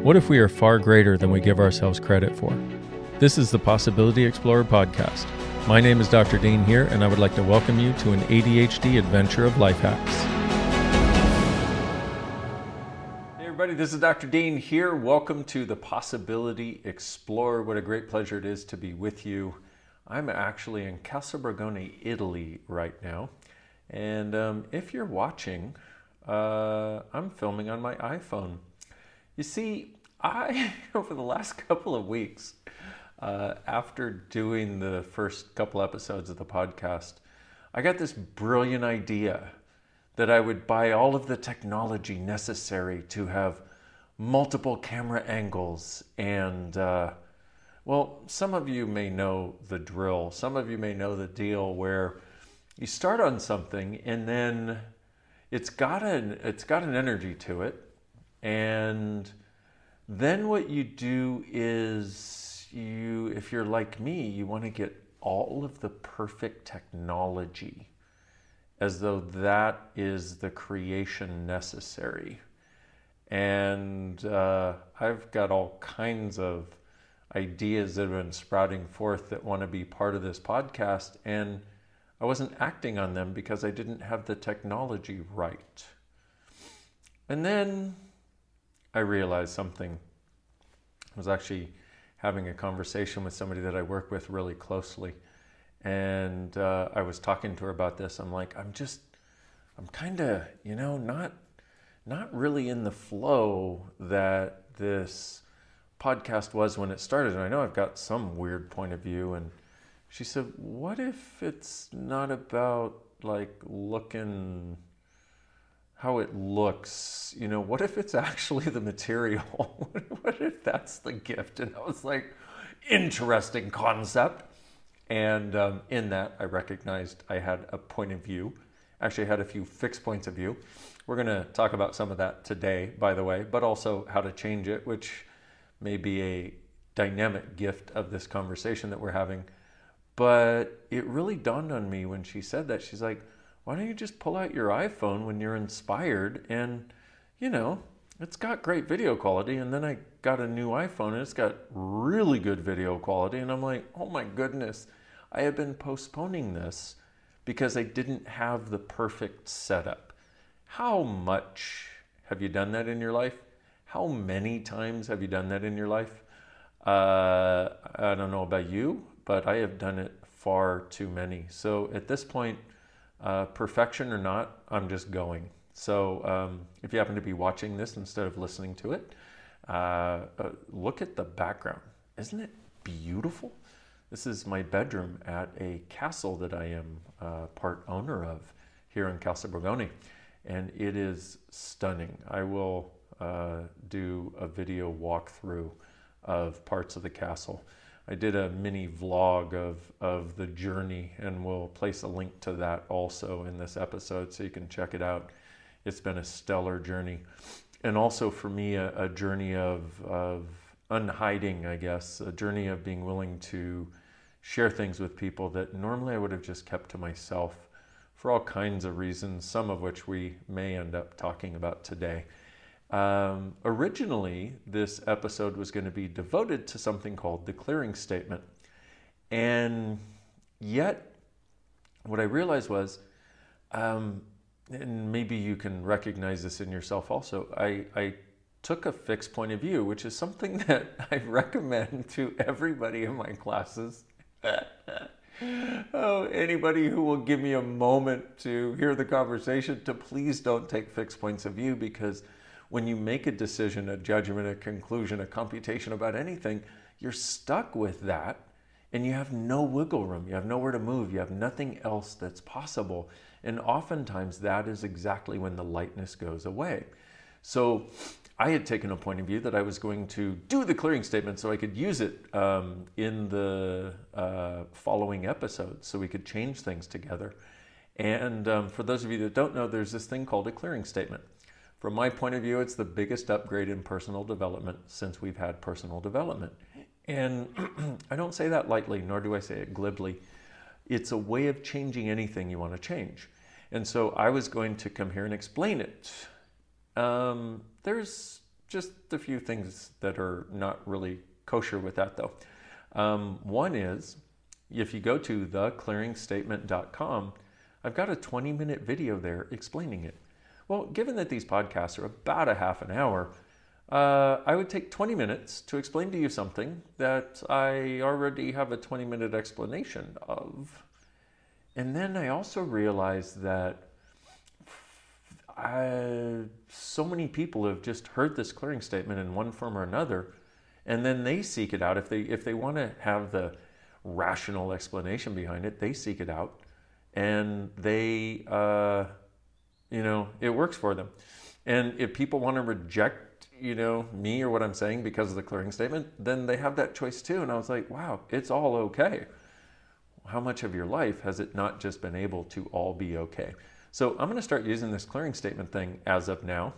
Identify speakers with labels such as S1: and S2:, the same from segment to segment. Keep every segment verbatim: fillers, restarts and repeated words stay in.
S1: What if we are far greater than we give ourselves credit for? This is the Possibility Explorer podcast. My name is Doctor Dean here, and I would like to welcome you to an A D H D adventure of life hacks. Hey everybody, this is Doctor Dean here. Welcome to the Possibility Explorer. What a great pleasure it is to be with you. I'm actually in Casalbergone, Italy right now. And um, if you're watching, uh, I'm filming on my iPhone. You see, I, over the last couple of weeks, uh, after doing the first couple episodes of the podcast, I got this brilliant idea that I would buy all of the technology necessary to have multiple camera angles. And, uh, well, some of you may know the drill. Some of you may know the deal where you start on something and then it's got an, it's got an energy to it. And then what you do is you, if you're like me, you want to get all of the perfect technology as though that is the creation necessary. And uh, I've got all kinds of ideas that have been sprouting forth that want to be part of this podcast. And I wasn't acting on them because I didn't have the technology right. And then I realized something. I was actually having a conversation with somebody that I work with really closely. And uh, I was talking to her about this. I'm like, I'm just, I'm kind of, you know, not, not really in the flow that this podcast was when it started. And I know I've got some weird point of view. And she said, what if it's not about like looking how it looks, you know, what if it's actually the material? What if that's the gift? And I was like, interesting concept. And um, in that, I recognized I had a point of view. Actually, I had a few fixed points of view. We're going to talk about some of that today, by the way, but also how to change it, which may be a dynamic gift of this conversation that we're having. But it really dawned on me when she said that. She's like, why don't you just pull out your iPhone when you're inspired? And, you know, it's got great video quality. And then I got a new iPhone and it's got really good video quality. And I'm like, oh my goodness, I have been postponing this because I didn't have the perfect setup. How much have you done that in your life? How many times have you done that in your life? Uh, I don't know about you, but I have done it far too many. So at this point, Uh, perfection or not, I'm just going. So um, if you happen to be watching this instead of listening to it, uh, uh, look at the background. Isn't it beautiful? This is my bedroom at a castle that I am uh, part owner of here in Casalbergone, and it is stunning. I will uh, do a video walkthrough of parts of the castle. I did a mini vlog of, of the journey, and we'll place a link to that also in this episode so you can check it out. It's been a stellar journey. And also for me, a, a journey of, of unhiding, I guess, a journey of being willing to share things with people that normally I would have just kept to myself for all kinds of reasons, some of which we may end up talking about today. Um, originally, this episode was going to be devoted to something called the clearing statement. And yet, what I realized was, um, and maybe you can recognize this in yourself also, I, I took a fixed point of view, which is something that I recommend to everybody in my classes. Oh, anybody who will give me a moment to hear the conversation, to please don't take fixed points of view, because when you make a decision, a judgment, a conclusion, a computation about anything, you're stuck with that and you have no wiggle room. You have nowhere to move. You have nothing else that's possible. And oftentimes that is exactly when the lightness goes away. So I had taken a point of view that I was going to do the clearing statement so I could use it um, in the uh, following episodes so we could change things together. And um, for those of you that don't know, there's this thing called a clearing statement. From my point of view, it's the biggest upgrade in personal development since we've had personal development. And I don't say that lightly, nor do I say it glibly. It's a way of changing anything you want to change. And so I was going to come here and explain it. Um, there's just a few things that are not really kosher with that though. Um, one is, if you go to the clearing statement dot com, I've got a twenty minute video there explaining it. Well, given that these podcasts are about a half an hour, uh, I would take twenty minutes to explain to you something that I already have a twenty minute explanation of. And then I also realized that I, so many people have just heard this clearing statement in one form or another, and then they seek it out. If they if they want to have the rational explanation behind it, they seek it out, and they, uh, you know, it works for them. And if people want to reject, you know, me or what I'm saying because of the clearing statement, then they have that choice too. And I was like, wow, it's all okay. How much of your life has it not just been able to all be okay? So I'm going to start using this clearing statement thing as of now.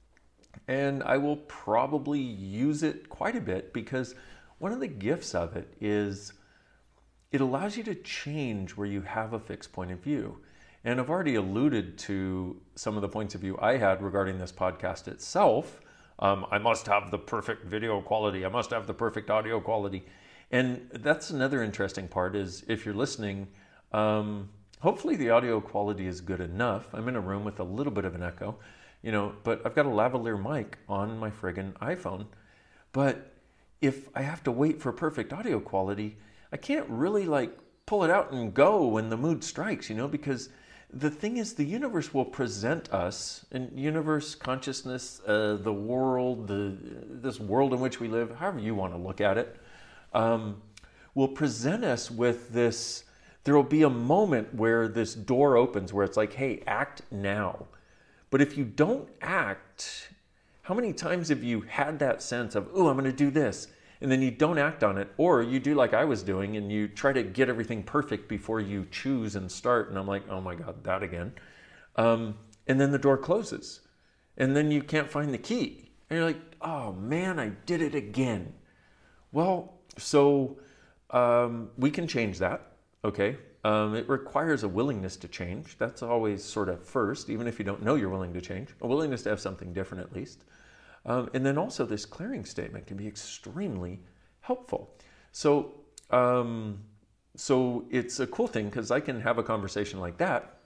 S1: And I will probably use it quite a bit because one of the gifts of it is it allows you to change where you have a fixed point of view. And I've already alluded to some of the points of view I had regarding this podcast itself. Um, I must have the perfect video quality. I must have the perfect audio quality. And that's another interesting part is if you're listening, um, hopefully the audio quality is good enough. I'm in a room with a little bit of an echo, you know, but I've got a lavalier mic on my friggin' iPhone. But if I have to wait for perfect audio quality, I can't really like pull it out and go when the mood strikes, you know, because the thing is the universe will present us, and universe, consciousness, uh, the world, the this world in which we live, however you want to look at it, um, will present us with this. There will be a moment where this door opens where it's like, hey, act now. But if you don't act, how many times have you had that sense of, oh, I'm going to do this, and then you don't act on it, or you do like I was doing and you try to get everything perfect before you choose and start, and I'm like, oh my God, that again. Um, and then the door closes, and then you can't find the key. And you're like, oh man, I did it again. Well, so um, we can change that, okay? Um, it requires a willingness to change. That's always sort of first, even if you don't know you're willing to change, a willingness to have something different at least. Um, and then also this clearing statement can be extremely helpful. So, um, so it's a cool thing because I can have a conversation like that,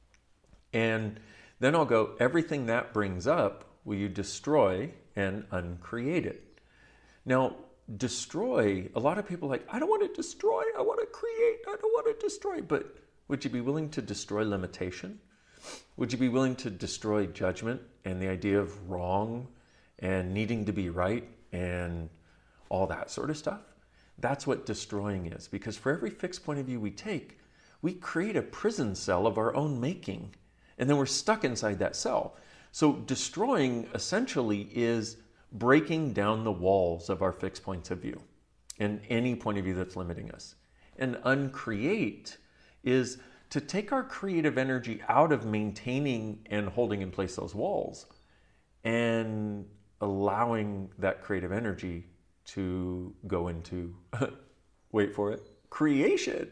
S1: and then I'll go, everything that brings up, will you destroy and uncreate it? Now, destroy, a lot of people are like, I don't want to destroy, I want to create, I don't want to destroy. But would you be willing to destroy limitation? Would you be willing to destroy judgment and the idea of wrong and needing to be right and all that sort of stuff? That's what destroying is, because for every fixed point of view we take, we create a prison cell of our own making, and then we're stuck inside that cell. So destroying essentially is breaking down the walls of our fixed points of view and any point of view that's limiting us. And uncreate is to take our creative energy out of maintaining and holding in place those walls and allowing that creative energy to go into, wait for it, creation.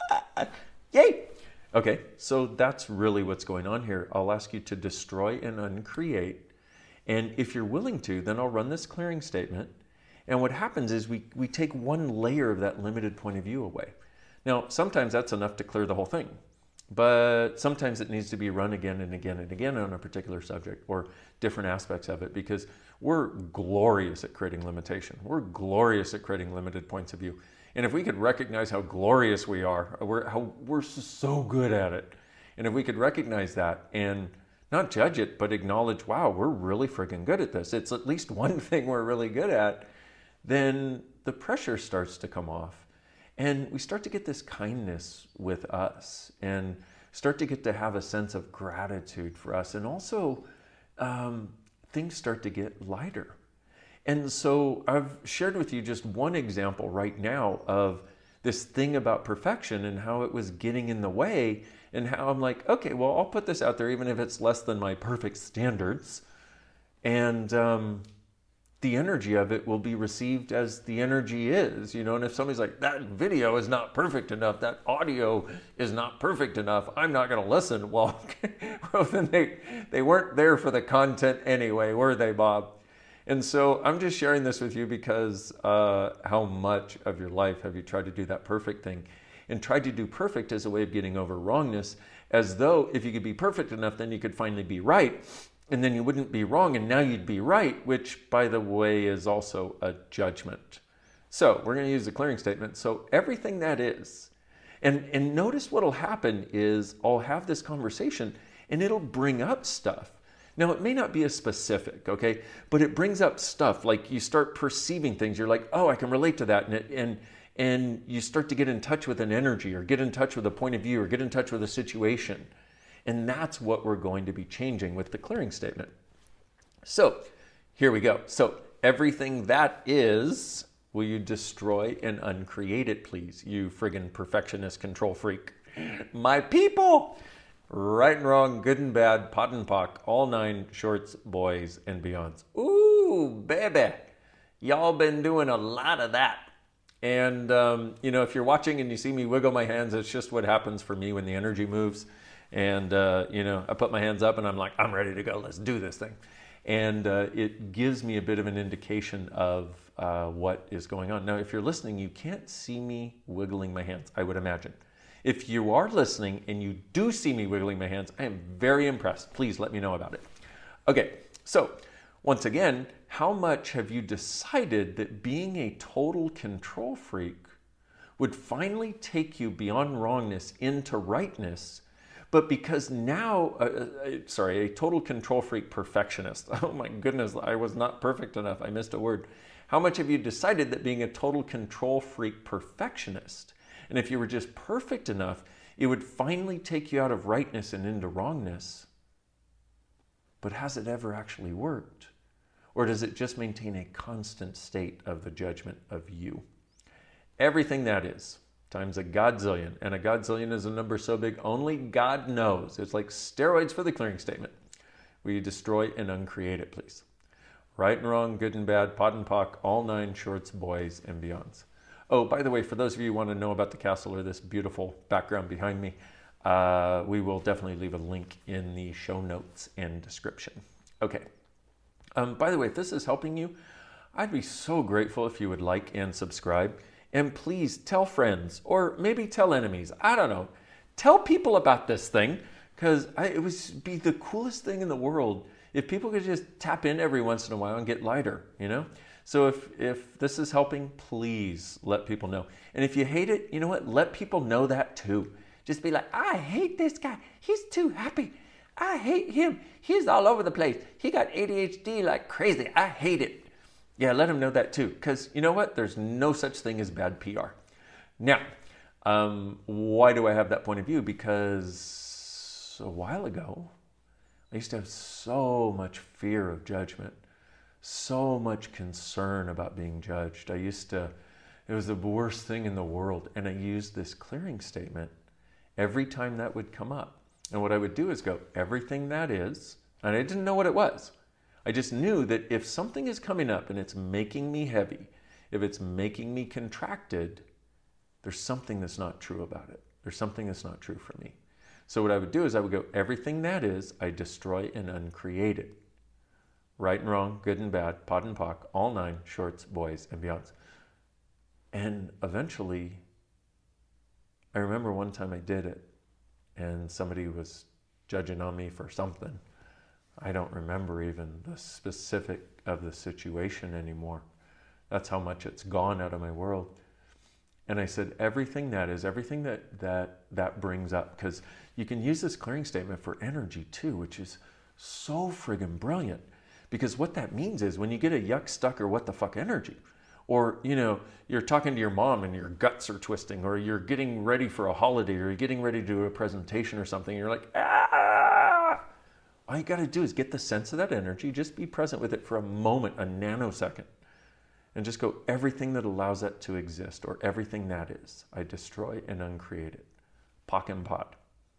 S1: Yay! Okay, so that's really what's going on here. I'll ask you to destroy and uncreate. And if you're willing to, then I'll run this clearing statement. And what happens is we, we take one layer of that limited point of view away. Now, sometimes that's enough to clear the whole thing. But sometimes it needs to be run again and again and again on a particular subject or different aspects of it, because we're glorious at creating limitation. We're glorious at creating limited points of view. And if we could recognize how glorious we are, we're, how we're so good at it. And if we could recognize that and not judge it, but acknowledge, wow, we're really freaking good at this. It's at least one thing we're really good at. Then the pressure starts to come off. And we start to get this kindness with us and start to get to have a sense of gratitude for us. And also um, things start to get lighter. And so I've shared with you just one example right now of this thing about perfection and how it was getting in the way, and how I'm like, okay, well, I'll put this out there even if it's less than my perfect standards. And um, the energy of it will be received as the energy is, you know. And if somebody's like, that video is not perfect enough, that audio is not perfect enough, I'm not going to listen. Well, well, then they, they weren't there for the content anyway, were they, Bob? And so I'm just sharing this with you because uh, how much of your life have you tried to do that perfect thing and tried to do perfect as a way of getting over wrongness, as though if you could be perfect enough, then you could finally be right. And then you wouldn't be wrong, and now you'd be right, which, by the way, is also a judgment. So we're going to use the clearing statement. So everything that is, and, and notice what will happen is I'll have this conversation, and it'll bring up stuff. Now, it may not be as specific, okay, but it brings up stuff like you start perceiving things. You're like, oh, I can relate to that. And, it, and, and you start to get in touch with an energy or get in touch with a point of view or get in touch with a situation. And that's what we're going to be changing with the clearing statement. So here we go. So everything that is, will you destroy and uncreate it, please? You friggin' perfectionist control freak. My people! Right and wrong, good and bad, pot and pock, all nine shorts, boys, and beyonds. Ooh, baby. Y'all been doing a lot of that. And, um, you know, if you're watching and you see me wiggle my hands, it's just what happens for me when the energy moves. And, uh, you know, I put my hands up and I'm like, I'm ready to go. Let's do this thing. And uh, it gives me a bit of an indication of uh, what is going on. Now, if you're listening, you can't see me wiggling my hands, I would imagine. If you are listening and you do see me wiggling my hands, I am very impressed. Please let me know about it. Okay, so once again, how much have you decided that being a total control freak would finally take you beyond wrongness into rightness, but because now, uh, uh, sorry, a total control freak perfectionist. Oh my goodness, I was not perfect enough. I missed a word. How much have you decided that being a total control freak perfectionist, and if you were just perfect enough, it would finally take you out of rightness and into wrongness? But has it ever actually worked? Or does it just maintain a constant state of the judgment of you? Everything that is, times a godzillion, and a godzillion is a number so big only God knows. It's like steroids for the clearing statement. Will you destroy and uncreate it, please? Right and wrong, good and bad, pot and pock, all nine shorts, boys, and beyonds. Oh, by the way, for those of you who want to know about the castle or this beautiful background behind me, uh, we will definitely leave a link in the show notes and description. Okay. Um, by the way, if this is helping you, I'd be so grateful if you would like and subscribe. And please tell friends or maybe tell enemies. I don't know. Tell people about this thing because it would be the coolest thing in the world if people could just tap in every once in a while and get lighter, you know? So if, if this is helping, please let people know. And if you hate it, you know what? Let people know that too. Just be like, I hate this guy. He's too happy. I hate him. He's all over the place. He got A D H D like crazy. I hate it. Yeah, let them know that too. Because you know what? There's no such thing as bad P R. Now, um, why do I have that point of view? Because a while ago, I used to have so much fear of judgment. So much concern about being judged. I used to, it was the worst thing in the world. And I used this clearing statement every time that would come up. And what I would do is go, everything that is, and I didn't know what it was. I just knew that if something is coming up and it's making me heavy, if it's making me contracted, there's something that's not true about it. There's something that's not true for me. So what I would do is I would go, everything that is, I destroy and uncreate it. Right and wrong, good and bad, pot and pock, all nine, shorts, boys, and beyonds. And eventually, I remember one time I did it, and somebody was judging on me for something. I don't remember even the specific of the situation anymore. That's how much it's gone out of my world. And I said, everything that is, everything that that, that brings up, because you can use this clearing statement for energy too, which is so friggin' brilliant. Because what that means is when you get a yuck, stuck, or what the fuck energy, or, you know, you're talking to your mom and your guts are twisting, or you're getting ready for a holiday, or you're getting ready to do a presentation or something, and you're like, ah! All you got to do is get the sense of that energy, just be present with it for a moment, a nanosecond, and just go, everything that allows that to exist, or everything that is, I destroy and uncreate it. Pock and pot.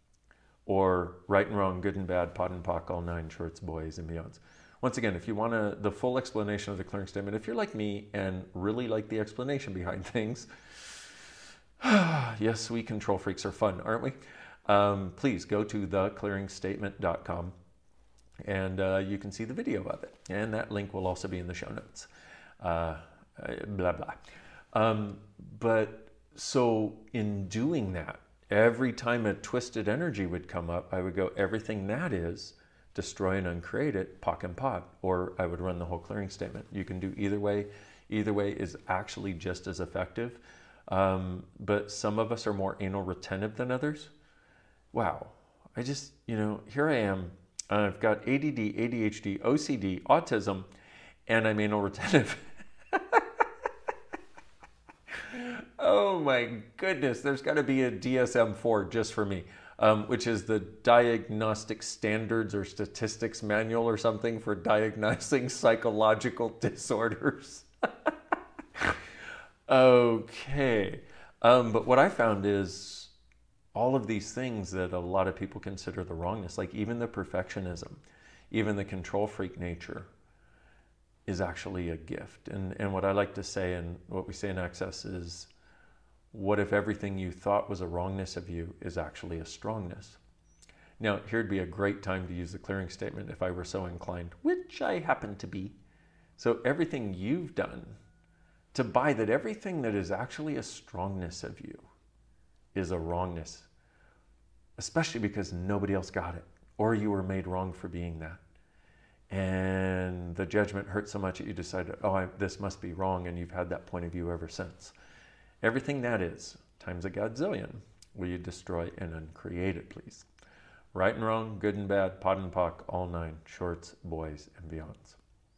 S1: Or right and wrong, good and bad, pot and pock, all nine, shorts, boys, and beyonds. Once again, if you want to, the full explanation of the clearing statement, if you're like me and really like the explanation behind things, yes, we control freaks are fun, aren't we? Um, please go to the clearing statement dot com and uh, you can see the video of it. And that link will also be in the show notes. Uh, blah, blah. Um, but so in doing that, every time a twisted energy would come up, I would go, everything that is, destroy and uncreate it, P O C and P O D, or I would run the whole clearing statement. You can do either way. Either way is actually just as effective. Um, but some of us are more anal retentive than others. Wow. I just, you know, here I am. I've got A D D, A D H D, O C D, autism, and I'm anal retentive. Oh my goodness. There's got to be a D S M four just for me. Um, which is the Diagnostic Standards or Statistics Manual or something for diagnosing psychological disorders. Okay. Um, but what I found is all of these things that a lot of people consider the wrongness, like even the perfectionism, even the control freak nature, is actually a gift. And, and what I like to say, and what we say in Access, is what if everything you thought was a wrongness of you is actually a strongness? Now, here'd be a great time to use the clearing statement if I were so inclined, which I happen to be. So everything you've done to buy that everything that is actually a strongness of you is a wrongness, especially because nobody else got it, or you were made wrong for being that. And the judgment hurt so much that you decided, oh, I, this must be wrong, and you've had that point of view ever since. Everything that is, times a godzillion, will you destroy and uncreate it, please? Right and wrong, good and bad, P O D and P O C, all nine, shorts, boys, and beyonds.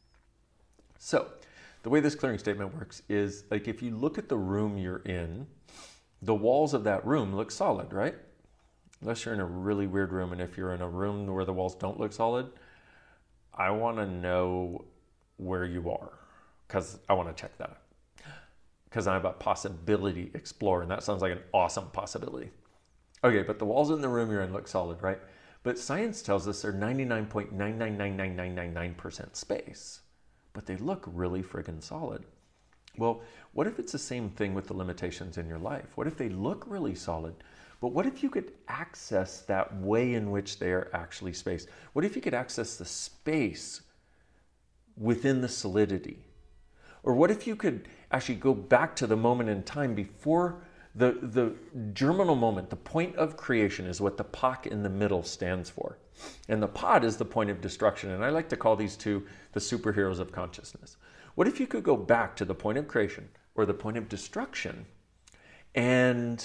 S1: So, the way this clearing statement works is, like, if you look at the room you're in, the walls of that room look solid, right? Unless you're in a really weird room, and if you're in a room where the walls don't look solid, I want to know where you are, because I want to check that out. Because I'm a possibility explorer, and that sounds like an awesome possibility. Okay, but the walls in the room you're in look solid, right? But science tells us they're ninety-nine point nine nine nine nine nine nine nine percent space, but they look really friggin' solid. Well, what if it's the same thing with the limitations in your life? What if they look really solid, but what if you could access that way in which they are actually space? What if you could access the space within the solidity? Or what if you could actually go back to the moment in time before the, the germinal moment, the point of creation is what the P O C in the middle stands for. And the P O D is the point of destruction. And I like to call these two the superheroes of consciousness. What if you could go back to the point of creation or the point of destruction and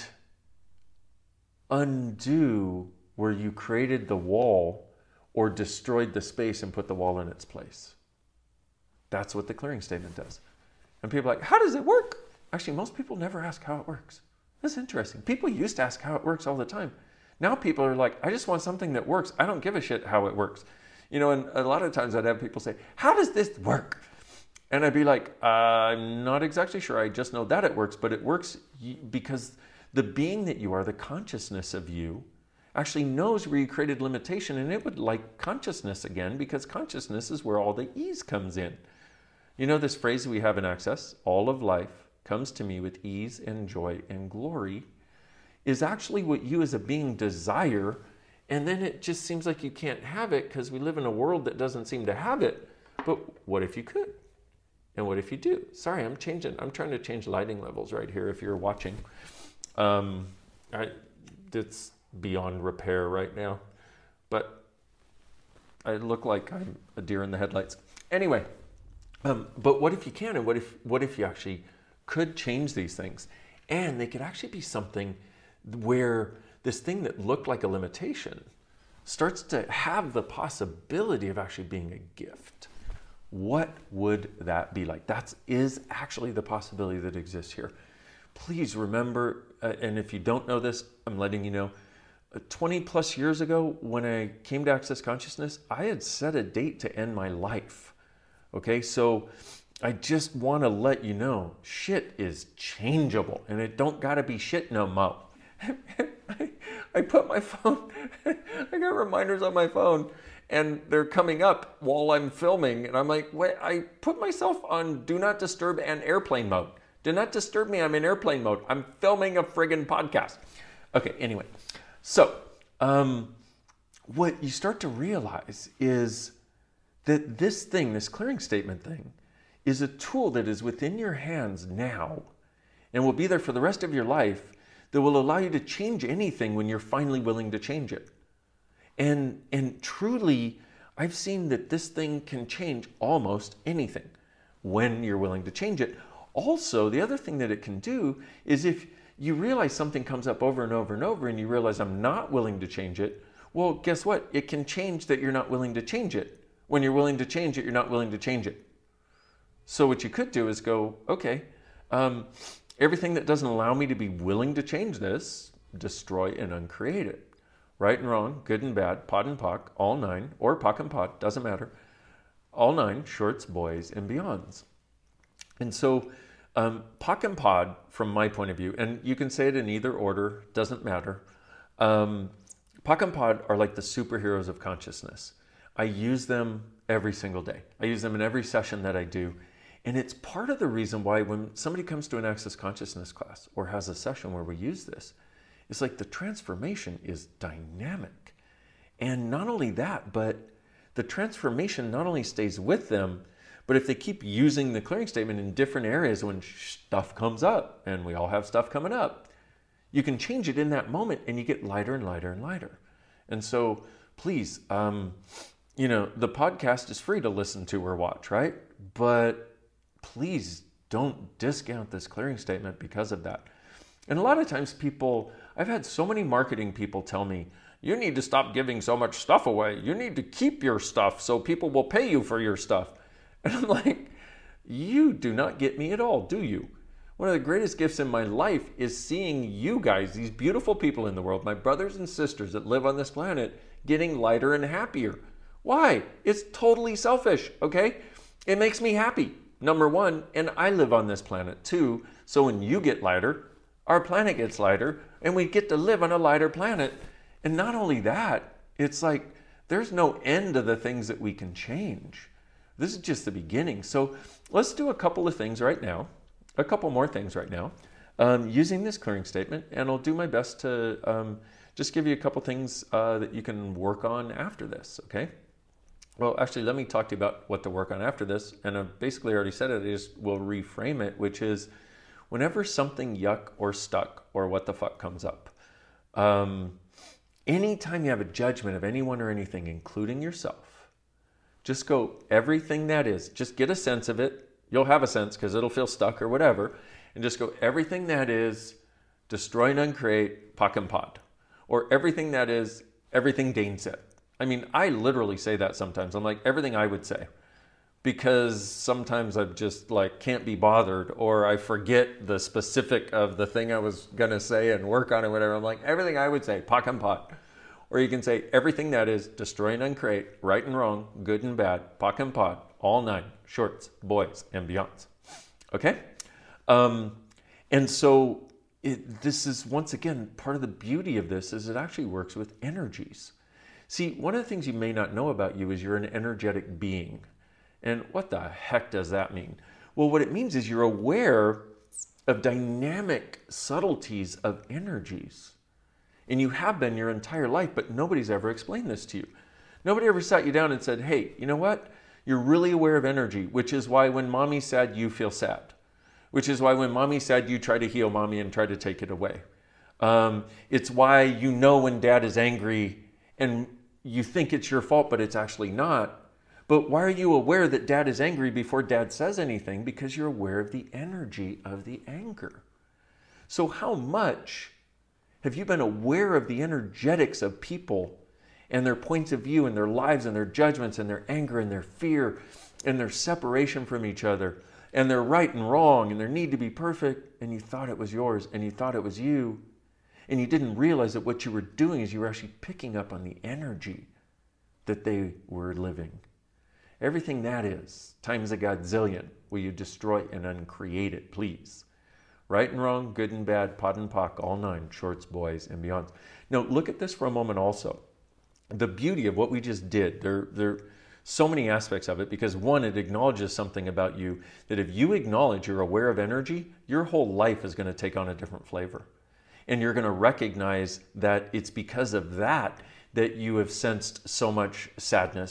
S1: undo where you created the wall or destroyed the space and put the wall in its place? That's what the clearing statement does. And people are like, how does it work? Actually, most people never ask how it works. That's interesting. People used to ask how it works all the time. Now people are like, I just want something that works. I don't give a shit how it works. You know, and a lot of times I'd have people say, how does this work? And I'd be like, uh, I'm not exactly sure. I just know that it works, but it works because the being that you are, the consciousness of you, actually knows where you created limitation, and it would like consciousness again, because consciousness is where all the ease comes in. You know this phrase we have in Access, all of life comes to me with ease and joy and glory, is actually what you as a being desire, and then it just seems like you can't have it because we live in a world that doesn't seem to have it. But what if you could? And what if you do? Sorry, I'm changing. I'm trying to change lighting levels right here if you're watching. Um, I, it's beyond repair right now, but I look like I'm a deer in the headlights. Anyway, um, but what if you can? And what if what if you actually could change these things? And they could actually be something where this thing that looked like a limitation starts to have the possibility of actually being a gift. What would that be like? That is actually the possibility that exists here. Please remember, uh, and if you don't know this, I'm letting you know, uh, twenty plus years ago when I came to Access Consciousness, I had set a date to end my life. Okay, so I just want to let you know, shit is changeable, and it don't gotta be shit no mo. I, I put my phone, I got reminders on my phone, and they're coming up while I'm filming, and I'm like, wait, I put myself on do not disturb and airplane mode. Do not disturb me, I'm in airplane mode. I'm filming a friggin' podcast. Okay, anyway, so um, what you start to realize is that this thing, this clearing statement thing, is a tool that is within your hands now and will be there for the rest of your life that will allow you to change anything when you're finally willing to change it. And, and truly, I've seen that this thing can change almost anything when you're willing to change it. Also, the other thing that it can do is if you realize something comes up over and over and over and you realize I'm not willing to change it, well, guess what? It can change that you're not willing to change it. When you're willing to change it, you're not willing to change it. So what you could do is go, okay, um, everything that doesn't allow me to be willing to change this, destroy and uncreate it. Right and wrong, good and bad, pod and poc, all nine, or poc and pod, doesn't matter. All nine, shorts, boys, and beyonds. And so um, poc and pod, from my point of view, and you can say it in either order, doesn't matter. Um, poc and pod are like the superheroes of consciousness. I use them every single day. I use them in every session that I do. And it's part of the reason why when somebody comes to an Access Consciousness class or has a session where we use this, it's like the transformation is dynamic. And not only that, but the transformation not only stays with them, but if they keep using the clearing statement in different areas when stuff comes up, and we all have stuff coming up, you can change it in that moment and you get lighter and lighter and lighter. And so please, um, you know, the podcast is free to listen to or watch, right? But please don't discount this clearing statement because of that. And a lot of times people, I've had so many marketing people tell me, you need to stop giving so much stuff away. You need to keep your stuff so people will pay you for your stuff. And I'm like, you do not get me at all, do you? One of the greatest gifts in my life is seeing you guys, these beautiful people in the world, my brothers and sisters that live on this planet, getting lighter and happier. Why? It's totally selfish, okay? It makes me happy, number one, and I live on this planet too. So when you get lighter, our planet gets lighter, and we get to live on a lighter planet. And not only that, it's like there's no end to the things that we can change. This is just the beginning. So let's do a couple of things right now, a couple more things right now, um, using this clearing statement, and I'll do my best to um, just give you a couple things uh, that you can work on after this, okay? Well, actually, let me talk to you about what to work on after this, and I've basically already said it, I just will reframe it, which is whenever something yuck or stuck or what the fuck comes up, um, anytime you have a judgment of anyone or anything, including yourself, just go, everything that is, just get a sense of it. You'll have a sense because it'll feel stuck or whatever. And just go, everything that is, destroy and uncreate, poc and pod. Or everything that is, everything Dane said. I mean, I literally say that sometimes. I'm like, everything I would say. Because sometimes I just like can't be bothered, or I forget the specific of the thing I was going to say and work on it, whatever. I'm like, everything I would say, poc and pod. Or you can say everything that is, destroy and uncreate, right and wrong, good and bad, poc and pod, all nine, shorts, boys, and beyonds. Okay? Um, and so it, this is, once again, part of the beauty of this is it actually works with energies. See, one of the things you may not know about you is you're an energetic being. And what the heck does that mean? Well, what it means is you're aware of dynamic subtleties of energies. And you have been your entire life, but nobody's ever explained this to you. Nobody ever sat you down and said, hey, you know what? You're really aware of energy, which is why when mommy's sad, you feel sad. Which is why when mommy's sad, you try to heal mommy and try to take it away. Um, it's why you know when dad is angry and you think it's your fault, but it's actually not. But why are you aware that dad is angry before dad says anything? Because you're aware of the energy of the anger. So how much have you been aware of the energetics of people and their points of view and their lives and their judgments and their anger and their fear and their separation from each other and their right and wrong and their need to be perfect, and you thought it was yours and you thought it was you, and you didn't realize that what you were doing is you were actually picking up on the energy that they were living. Everything that is, times a godzillion, will you destroy and uncreate it, please. Right and wrong, good and bad, pod and poc, all nine, shorts, boys, and beyond. Now, look at this for a moment also. The beauty of what we just did, there, there are so many aspects of it, because one, it acknowledges something about you, that if you acknowledge you're aware of energy, your whole life is going to take on a different flavor. And you're going to recognize that it's because of that that you have sensed so much sadness,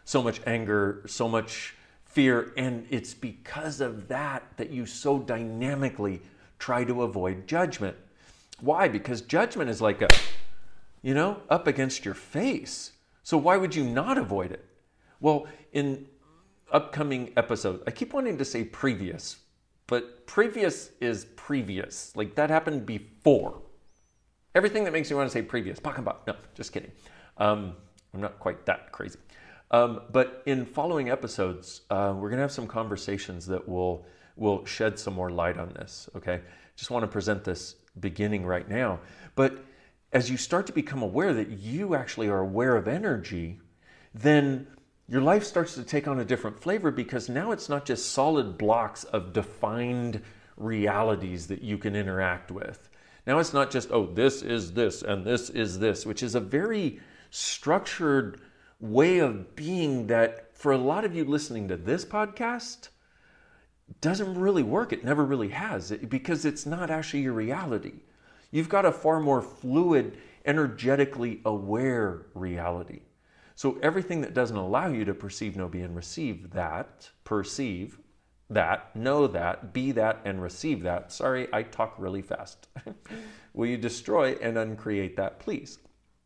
S1: so much anger, so much fear. And it's because of that that you so dynamically try to avoid judgment. Why? Because judgment is like a, you know, up against your face. So why would you not avoid it? Well, in upcoming episode, I keep wanting to say previous, but previous is previous. Like that happened before. Everything that makes you want to say previous, pak and pak. No, just kidding. Um, I'm not quite that crazy. Um, but in following episodes, uh, we're going to have some conversations that will will shed some more light on this. Okay, just want to present this beginning right now. But as you start to become aware that you actually are aware of energy, then your life starts to take on a different flavor, because now it's not just solid blocks of defined realities that you can interact with. Now it's not just, oh, this is this and this is this, which is a very structured way of being that for a lot of you listening to this podcast doesn't really work. It never really has, because it's not actually your reality. You've got a far more fluid, energetically aware reality. So everything that doesn't allow you to perceive, know, be, and receive that, perceive that, know that, be that, and receive that. Sorry, I talk really fast. Will you destroy and uncreate that, please?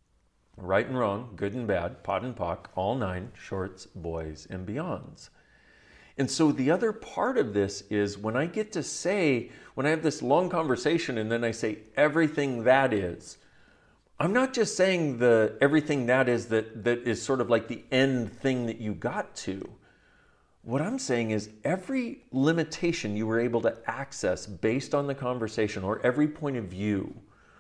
S1: Right and wrong, good and bad, pot and pock, all nine, shorts, boys, and beyonds. And so the other part of this is when I get to say, when I have this long conversation and then I say everything that is, I'm not just saying the everything that is that that is sort of like the end thing that you got to. What I'm saying is every limitation you were able to access based on the conversation, or every point of view,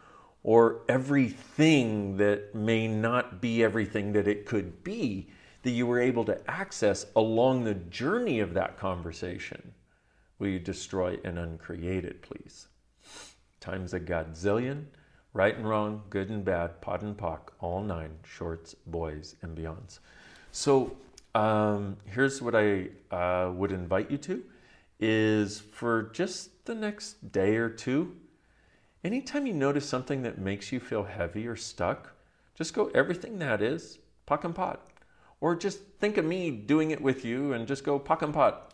S1: or everything that may not be everything that it could be, that you were able to access along the journey of that conversation, will you destroy and uncreate it, please? Times a godzillion, right and wrong, good and bad, pot and pock, all nine, shorts, boys, and beyonds. So um, here's what I uh, would invite you to, is for just the next day or two, anytime you notice something that makes you feel heavy or stuck, just go everything that is, pock and pot. Or just think of me doing it with you and just go pock and pot,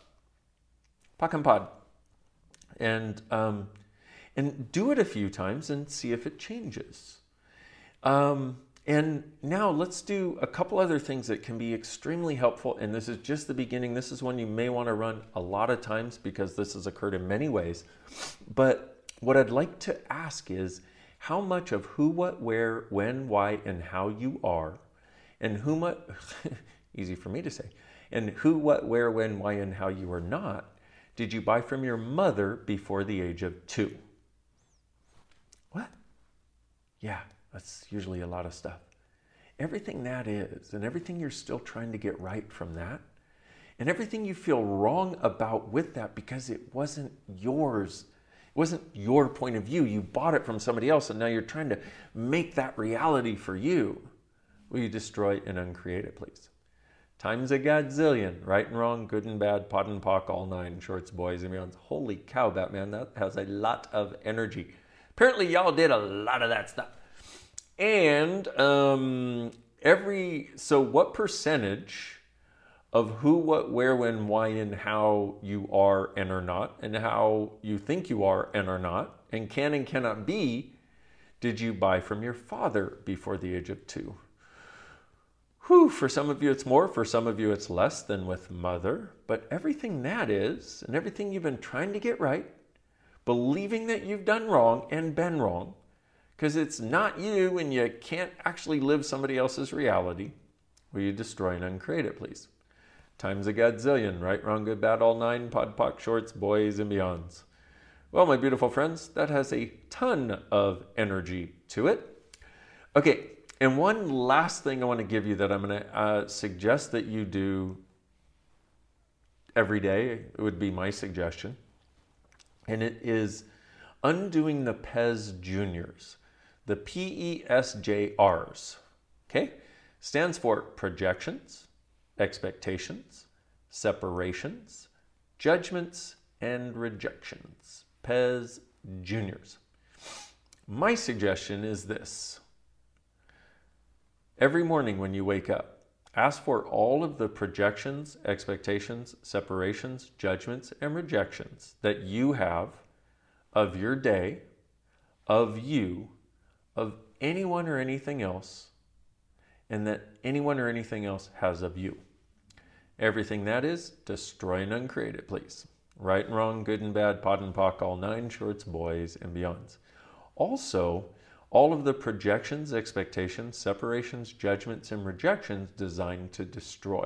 S1: pock and pot. And, um, and do it a few times and see if it changes. Um, and now let's do a couple other things that can be extremely helpful. And this is just the beginning. This is one you may want to run a lot of times, because this has occurred in many ways. But what I'd like to ask is how much of who, what, where, when, why, and how you are, and who, what, easy for me to say, and who, what, where, when, why, and how you are not, did you buy from your mother before the age of two? What? Yeah, that's usually a lot of stuff. Everything that is, and everything you're still trying to get right from that, and everything you feel wrong about with that because it wasn't yours. It wasn't your point of view. You bought it from somebody else, and now you're trying to make that reality for you. Will you destroy and uncreate it, please? Times a godzillion, right and wrong, good and bad, pot and pock, all nine, shorts, boys, and beyonds. Holy cow, Batman, that has a lot of energy. Apparently, y'all did a lot of that stuff. And um, every, so what percentage of who, what, where, when, why, and how you are and are not, and how you think you are and are not, and can and cannot be, did you buy from your father before the age of two? Whew, for some of you it's more, for some of you it's less than with mother, but everything that is, and everything you've been trying to get right, believing that you've done wrong and been wrong, because it's not you and you can't actually live somebody else's reality, will you destroy and uncreate it, please? Times a godzillion, right, wrong, good, bad, all nine, pod, pock, shorts, boys, and beyonds. Well, my beautiful friends, that has a ton of energy to it. Okay. And one last thing I want to give you that I'm going to uh, suggest that you do every day, it would be my suggestion. And it is undoing the P E S Juniors, the P E S J Rs. Okay? Stands for projections, expectations, separations, judgments, and rejections. P E S Juniors. My suggestion is this. Every morning when you wake up, Ask for all of the projections, expectations, separations, judgments, and rejections that you have of your day, of you, of anyone or anything else, and that anyone or anything else has of you. Everything that is, destroy and uncreate it, please. Right and wrong, good and bad, pot and pock, all nine shorts, boys and beyonds. Also, all of the projections, expectations, separations, judgments, and rejections designed to destroy.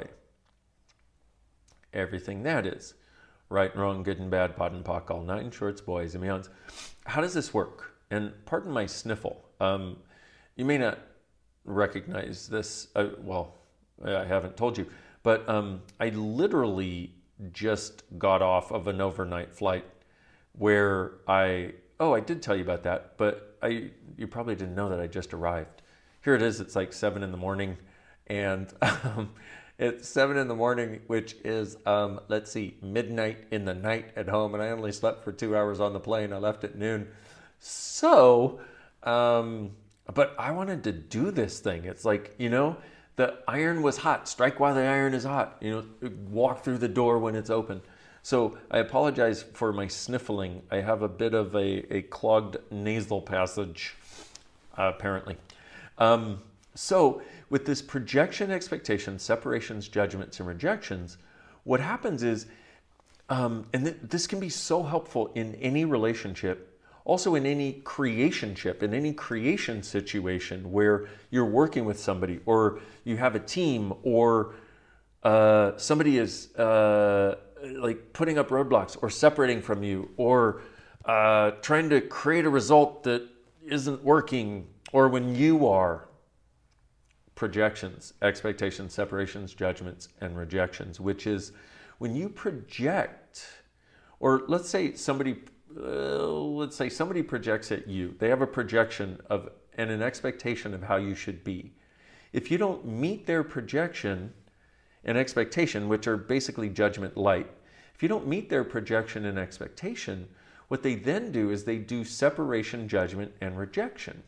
S1: Everything that is. Right and wrong, good and bad, pot and pock, all nine shorts, boys and beyonds. How does this work? And pardon my sniffle. Um, you may not recognize this. Uh, well, I haven't told you. But um, I literally just got off of an overnight flight where I... Oh, I did tell you about that, but I you probably didn't know that I just arrived. Here it is, it's like seven in the morning, and um, it's seven in the morning, which is, um, let's see, midnight in the night at home, and I only slept for two hours on the plane. I left at noon. So, um, but I wanted to do this thing. It's like, you know, the iron was hot. Strike while the iron is hot. You know, walk through the door when it's open. So I apologize for my sniffling. I have a bit of a, a clogged nasal passage, uh, apparently. Um, so with this projection, expectations, separations, judgments, and rejections, what happens is, um, and th- this can be so helpful in any relationship, also in any creationship, in any creation situation where you're working with somebody, or you have a team, or uh, somebody is... Uh, like putting up roadblocks or separating from you, or uh, trying to create a result that isn't working, or when you are. Projections, expectations, separations, judgments, and rejections, which is when you project, or let's say somebody, uh, let's say somebody projects at you. They have a projection of and an expectation of how you should be. If you don't meet their projection and expectation, which are basically judgment light, if you don't meet their projection and expectation, what they then do is they do separation, judgment, and rejection.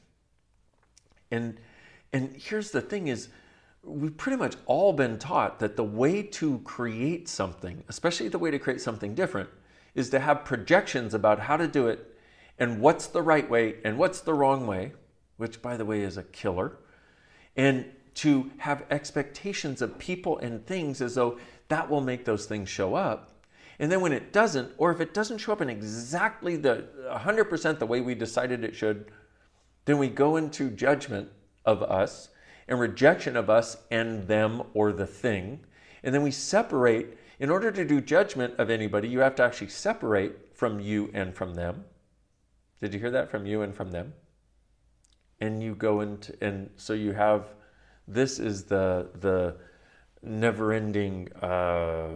S1: And, and here's the thing is, we've pretty much all been taught that the way to create something, especially the way to create something different, is to have projections about how to do it and what's the right way and what's the wrong way, which, by the way, is a killer. And to have expectations of people and things as though that will make those things show up. And then when it doesn't, or if it doesn't show up in exactly the one hundred percent the way we decided it should, then we go into judgment of us and rejection of us and them or the thing. And then we separate. In order to do judgment of anybody, you have to actually separate from you and from them. Did you hear that? From you and from them. And you go into, and so you have, this is the the never-ending, uh,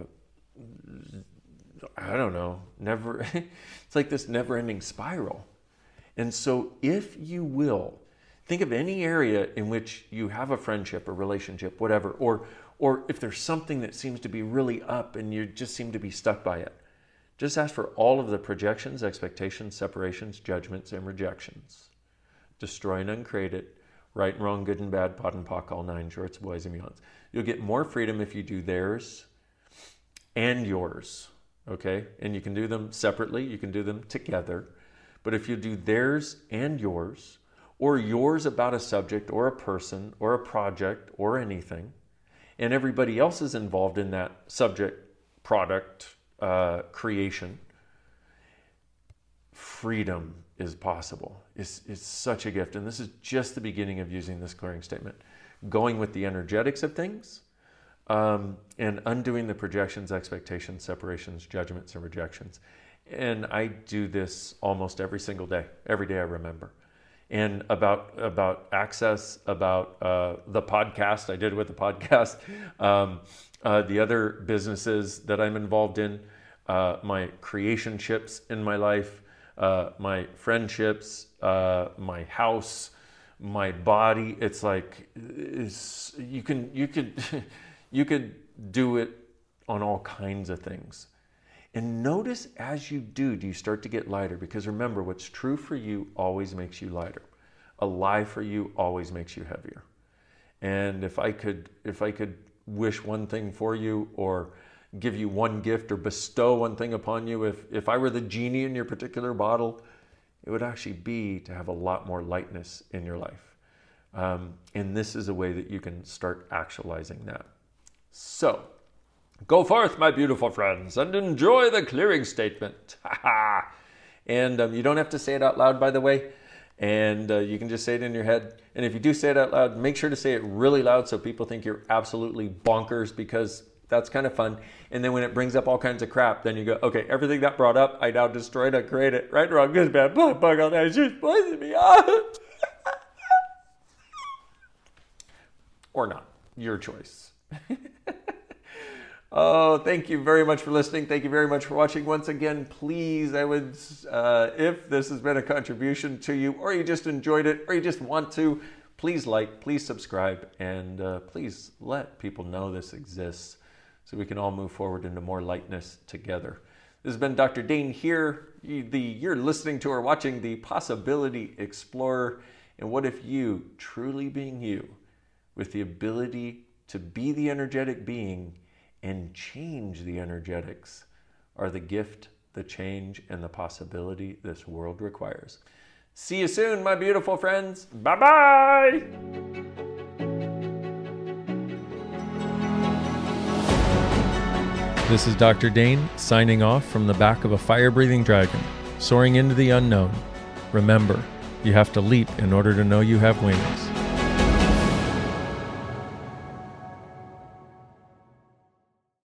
S1: I don't know, never, it's like this never-ending spiral. And so if you will, think of any area in which you have a friendship, a relationship, whatever, or or if there's something that seems to be really up and you just seem to be stuck by it, just ask for all of the projections, expectations, separations, judgments, and rejections. Destroy and uncreate it. Right and wrong, good and bad, pot and pock, all nine shorts, boys and beyonds. You'll get more freedom if you do theirs and yours, okay? And you can do them separately, you can do them together. But if you do theirs and yours, or yours about a subject or a person or a project or anything, and everybody else is involved in that subject, product, uh, creation, freedom is possible. It's, it's such a gift. And this is just the beginning of using this clearing statement. Going with the energetics of things um, and undoing the projections, expectations, separations, judgments, and rejections. And I do this almost every single day. Every day I remember. And about about access, about uh, the podcast, I did with the podcast, um, uh, the other businesses that I'm involved in, uh, my creationships in my life, uh, my friendships, uh, my house, my body. It's like it's, you can you could you could do it on all kinds of things. And notice as you do, do you start to get lighter? Because remember, what's true for you always makes you lighter. A lie for you always makes you heavier. And if I could, if I could wish one thing for you or give you one gift or bestow one thing upon you. If, if I were the genie in your particular bottle, it would actually be to have a lot more lightness in your life. Um, and this is a way that you can start actualizing that. So, go forth, my beautiful friends, and enjoy the clearing statement. And um, you don't have to say it out loud, by the way. And uh, you can just say it in your head. And if you do say it out loud, make sure to say it really loud so people think you're absolutely bonkers, because that's kind of fun. And then when it brings up all kinds of crap, then you go, okay, everything that brought up, I now destroyed, I created, right, wrong, good, bad, blah, bug, all that, it's just poison me. Or not. Your choice. Oh, thank you very much for listening. Thank you very much for watching. Once again, please, I would, uh, if this has been a contribution to you, or you just enjoyed it, or you just want to, please like, please subscribe, and uh, please let people know this exists so we can all move forward into more lightness together. This has been Doctor Dane here. You, the, you're listening to or watching the Possibility Explorer. And what if you, truly being you, with the ability to be the energetic being and change the energetics, are the gift, the change, and the possibility this world requires. See you soon, my beautiful friends. Bye-bye! This is Doctor Dane, signing off from the back of a fire-breathing dragon, soaring into the unknown. Remember, you have to leap in order to know you have wings.